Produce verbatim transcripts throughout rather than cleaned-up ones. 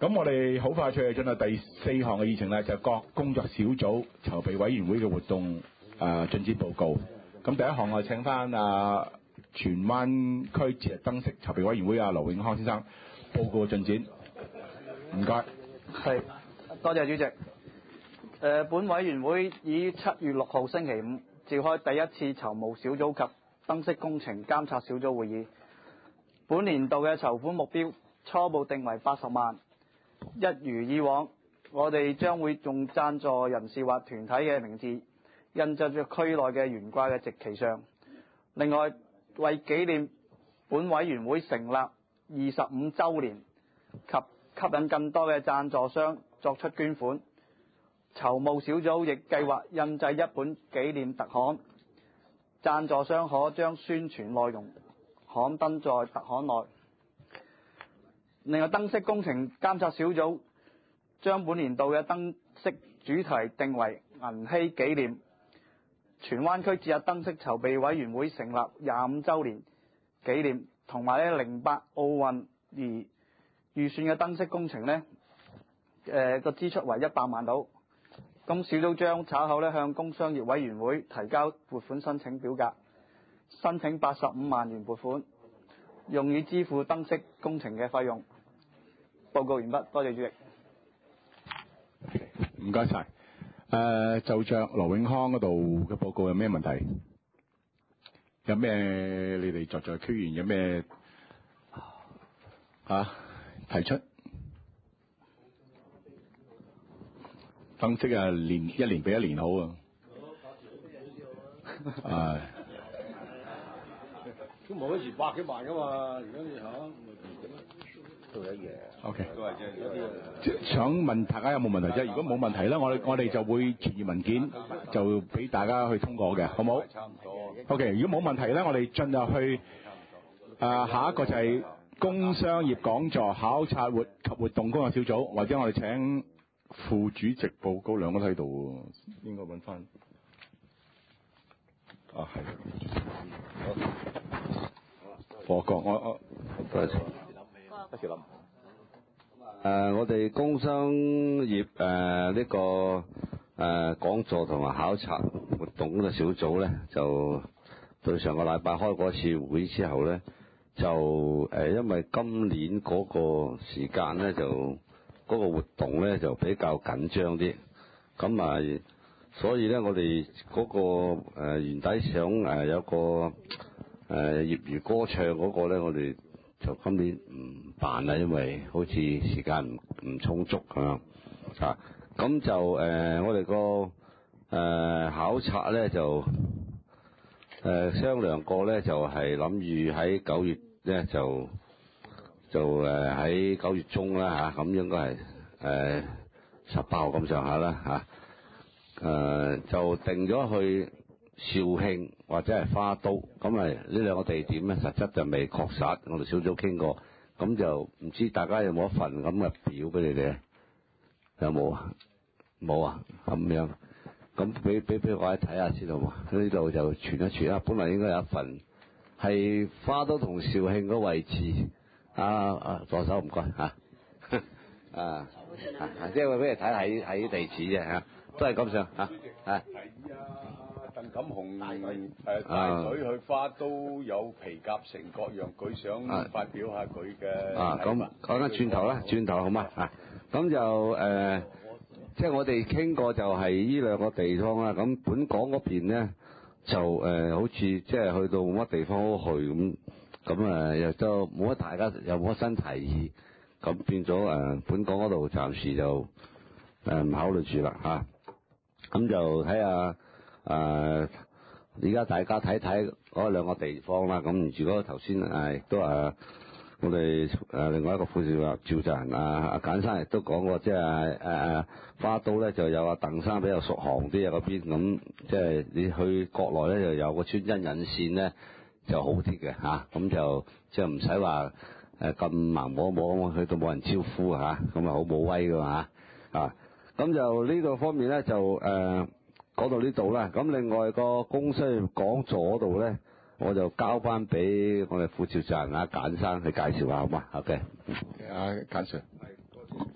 咁我哋好快脆進入第四項嘅議程咧，就係各工作小組籌備委員會嘅活動誒進展報告。咁第一項我請翻啊荃灣區節日燈飾籌備委員會啊羅永康先生報告進展。唔該。 係，多謝主席。誒、呃，本委員會於七月六號星期五召開第一次籌務小組及燈飾工程監察小組會議。本年度嘅籌款目標初步定為八十萬。一如以往，我哋將會用贊助人士或團體嘅名字印製咗區內嘅懸掛嘅直旗上。另外，為紀念本委員會成立二十五週年及吸引更多嘅贊助商作出捐款，籌務小組亦計劃印製一本紀念特刊，贊助商可將宣傳內容刊登在特刊內。另外，燈飾工程監察小組將本年度嘅燈飾主題定為銀禧紀念。荃灣區節日燈飾籌備委員會成立廿五週年紀念，同埋咧零八奧運而預算嘅燈飾工程呢誒個、呃、支出為一百萬度。咁小組將稍後咧向工商業委員會提交撥款申請表格，申請八十五萬元撥款，用以支付燈飾工程嘅費用。報告完畢，多謝主席。 唔該晒。誒，就着羅永康嗰度嘅報告有咩問題？有咩你哋在在區員有咩啊提出？燈飾啊，年一年比一年好啊！啊， 都冇嗰時百幾萬噶嘛，而家你嚇都一樣。 O K， 都係即係有啲想問大家有冇問題啫？如果冇問題咧，我哋我哋就會傳閱文件，就俾大家去通過嘅，好冇？ 差唔多。 O K， 如果冇問題咧，我哋進入去啊下一個就係工商業講座考察活及活動工作小組，或者我哋請副主席報告，兩個都喺度喎，應該揾翻。啊係。何國，我我多謝。一時諗。誒，我哋工商業誒呢、呃這個誒、呃、講座同埋考察活動嘅小組咧，就對上個禮拜開過一次會之後咧，就誒、呃、因為今年嗰個時間咧，就嗰、那個活動咧就比較緊張啲，咁啊，所以咧我哋嗰、那個誒、呃、原底想誒、呃、有個誒、呃、業餘歌唱嗰個咧，我哋就今年唔辦啦，因為好似時間唔唔充足咁樣啊。咁就誒、呃、我哋個誒考察咧就誒、呃、商量過咧，就係諗住喺九月咧就就誒喺九月中啦嚇，咁、啊、應該係誒十八號咁上下啦嚇。誒、呃、就定咗去肇慶或者係花都，咁啊呢兩個地點咧，實質就未確實，我哋小組傾過，咁就唔知大家有冇一份咁嘅表俾你哋？有冇啊？冇啊？咁樣，咁俾俾俾我睇下先好嘛？呢度就傳一傳啊，本來應該有一份，係花都同肇慶嗰位置，啊啊助手唔該嚇，啊啊即係俾你睇喺喺地址啫嚇，都係咁上嚇，係。 鄧錦雄誒帶隊去花都有皮夾城各樣，佢想發表下佢嘅啊咁講緊轉頭啦，轉頭好嗎啊？咁就誒、呃，即係我哋傾過就係呢兩個地方啦。咁本港嗰邊咧就誒、呃，好似即係去到冇乜地方好去咁，咁誒又都冇乜大家又冇乜新提議，咁變咗誒、呃，本港嗰度暫時就誒唔、呃、考慮住啦嚇。咁、啊、就睇下。誒，而家、呃、大家睇睇嗰兩個地方啦。咁如果頭先誒亦都誒，我哋誒另外一個副召召集人啊阿簡生亦都講過，即係誒誒花都咧就有阿鄧生比較熟行啲啊嗰邊，咁即係你去國內咧就有個穿針引線咧就好啲嘅嚇，咁、啊、就即係唔使話誒咁盲摸摸去到冇人招呼嚇，咁啊好冇威㗎嘛嚇啊！咁就呢個方面咧就誒。呃講到呢度啦，咁另外個工商業講座嗰度咧，我就交翻俾我哋副召集人阿簡生去介紹下好嘛？好嘅， 阿簡 Sir。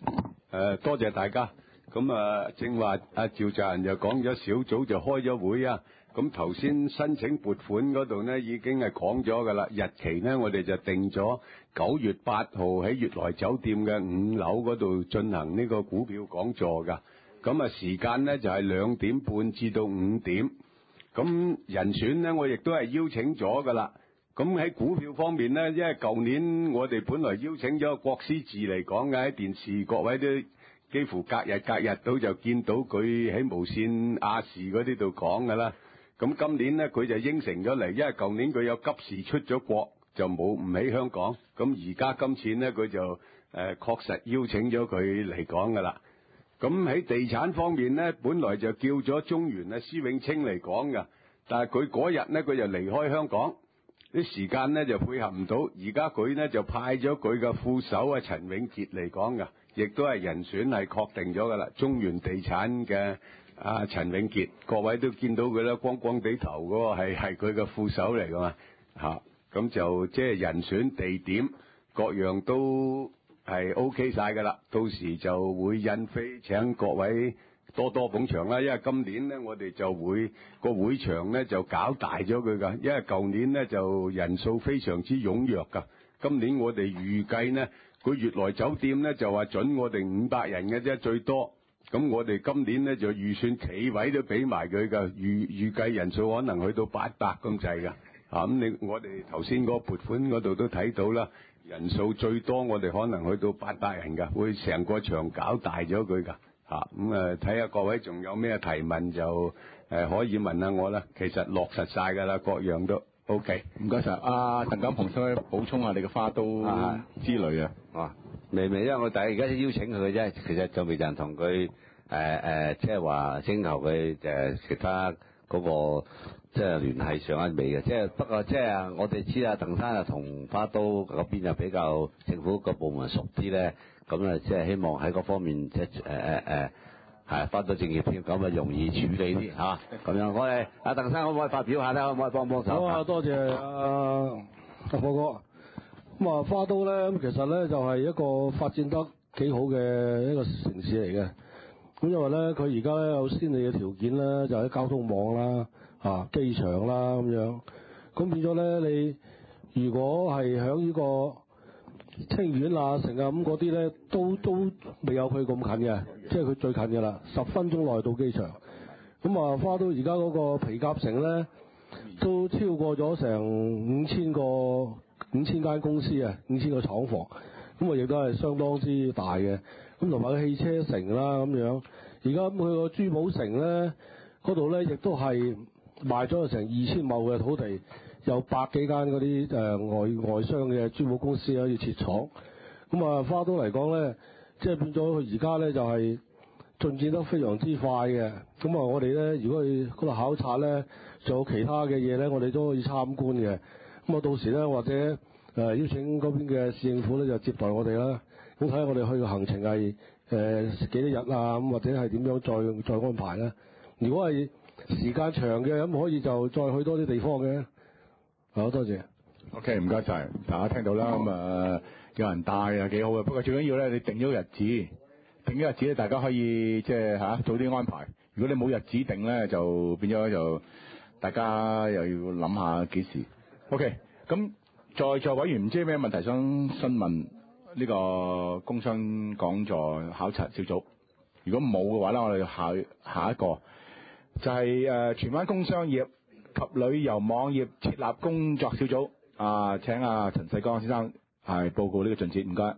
誒多謝大家。咁啊，正話阿趙澤仁又講咗小組就開咗會啊。咁頭先申請撥款嗰度呢已經係講咗㗎啦，日期呢我哋就定咗九月八號喺悅來酒店嘅五樓嗰度進行呢個股票講座㗎。咁啊時間呢就係兩點半至到五點。咁人選呢我亦都係邀請咗㗎啦。咁喺股票方面呢，因為舊年我哋本來邀請咗郭思治嚟講嘅，喺電視各位都幾乎隔日隔日都就見到佢喺無線亞視嗰啲度講㗎啦。咁今年呢，佢就應承咗嚟，因為舊年佢有急事出咗國，就冇唔喺香港。咁而家今次呢，佢就誒、呃、確實邀請咗佢嚟講㗎啦。咁喺地產方面呢，本來就叫咗中原啊施永青嚟講㗎，但係佢嗰日呢，佢就離開香港，啲時間呢就配合唔到。而家佢呢就派咗佢嘅副手啊陳永傑嚟講㗎，亦都係人選係確定咗㗎啦。中原地產嘅啊陳永傑，各位都見到佢啦，光光地頭嗰個係係佢嘅副手嚟㗎嘛嚇，咁就即係人選地點各樣都係 OK 晒㗎啦。到時就會印飛請各位多多捧場啦，因為今年呢，我哋就會個會場呢就搞大咗佢㗎，因為舊年呢就人數非常之踴躍㗎，今年我哋預計呢，佢悅來酒店呢就話準我哋五百人嘅啫最多。咁我哋今年咧就預算企位都俾埋佢㗎，預預計人數可能去到八百咁滯㗎。嚇咁你我哋頭先嗰個撥款嗰度都睇到啦，人數最多我哋可能去到八百人㗎，會成個場搞大咗佢㗎。嚇咁啊睇下各位仲有咩提問就誒、呃、可以問下我啦。其實落實晒㗎啦，各樣都 OK。 唔該晒。阿鄧錦鴻，想補充下你嘅花都之類啊。 啊，未未，因為我第而家先邀請佢嘅啫，其實就未人同佢誒誒，即係話徵求佢誒其他嗰、那個即係聯繫上一味嘅，即係不過即係我哋知啊，鄧生啊同花都嗰邊又比較政府個部門熟啲咧，咁啊即係希望喺嗰方面即係誒誒誒係花都政協添，咁啊容易處理啲嚇。咁、啊、樣我哋阿鄧生可唔可以發表下咧？可唔可以幫幫手？ 好啊，多謝阿阿波哥。咁啊，花都咧，咁其實咧就係一個發展得幾好嘅一個城市嚟嘅。咁因為咧，佢而家咧有先利嘅條件咧，就喺交通網啦、啊機場啦咁樣。咁變咗咧，你如果係喺呢個清遠啊、城啊咁嗰啲咧，都都未有佢咁近嘅，即係佢最近嘅啦，十分鐘內到機場。咁啊，花都而家嗰個皮夾城咧，都超過咗成五千個。五千間公司啊，五千個廠房，咁啊亦都係相當之大嘅。咁同埋個汽車城啦咁樣，而家咁佢個珠寶城咧，嗰度咧亦都係賣咗成二千畝嘅土地，有百幾間嗰啲誒外外商嘅珠寶公司可以設廠。咁啊花都嚟講咧，即係變咗佢而家咧就係進展得非常之快嘅。咁啊我哋咧如果去嗰度考察咧，仲有其他嘅嘢咧，我哋都可以參觀嘅。咁啊，到時咧或者誒、呃、邀請嗰邊嘅市政府咧就接待我哋啦。咁睇下我哋去嘅行程係誒、呃、幾多日啊？咁或者係點樣再再安排咧？如果係時間長嘅，咁可以就再去多啲地方嘅。好多謝。 OK，唔該晒，大家聽到啦。咁啊、呃，有人帶啊幾好嘅。不過最緊要咧，你定咗日子，定咗日子咧，大家可以即係嚇早啲安排。如果你冇日子定咧，就變咗就大家又要諗下幾時。OK，咁在座委員唔知有咩問題想詢問呢個工商講座考察小組？如果冇嘅話咧，我哋下下一個就係、是、誒、呃、荃灣工商業及旅遊網業設立工作小組。啊、呃，請阿、啊、陳世光先生係報告呢個進展，唔該。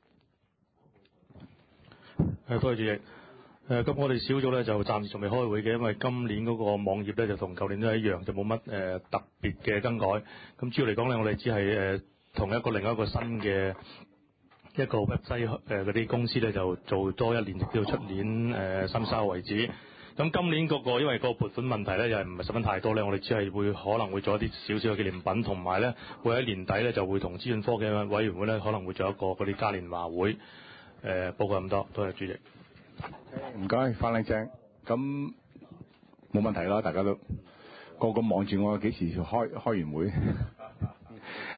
誒，多謝主席。誒，咁我哋小組咧就暫時仲未開會嘅，因為今年嗰個網頁咧就同舊年都一樣，就冇乜誒特別嘅更改。咁主要嚟講咧，我哋只係誒同一個另一個新嘅一個 website 誒嗰啲公司咧就做多一年，直到出年誒深收為止。咁今年嗰、那個因為個撥款問題咧又係唔係十分太多咧，我哋只係會可能會做一啲少少嘅紀念品，同埋咧會喺年底咧就會同資訊科技委員會咧可能會做一個嗰啲嘉年華會。誒、呃，報告咁多，多謝主席。 唔該，翻靚正，咁冇問題啦，大家都個個望住我幾時開開完會。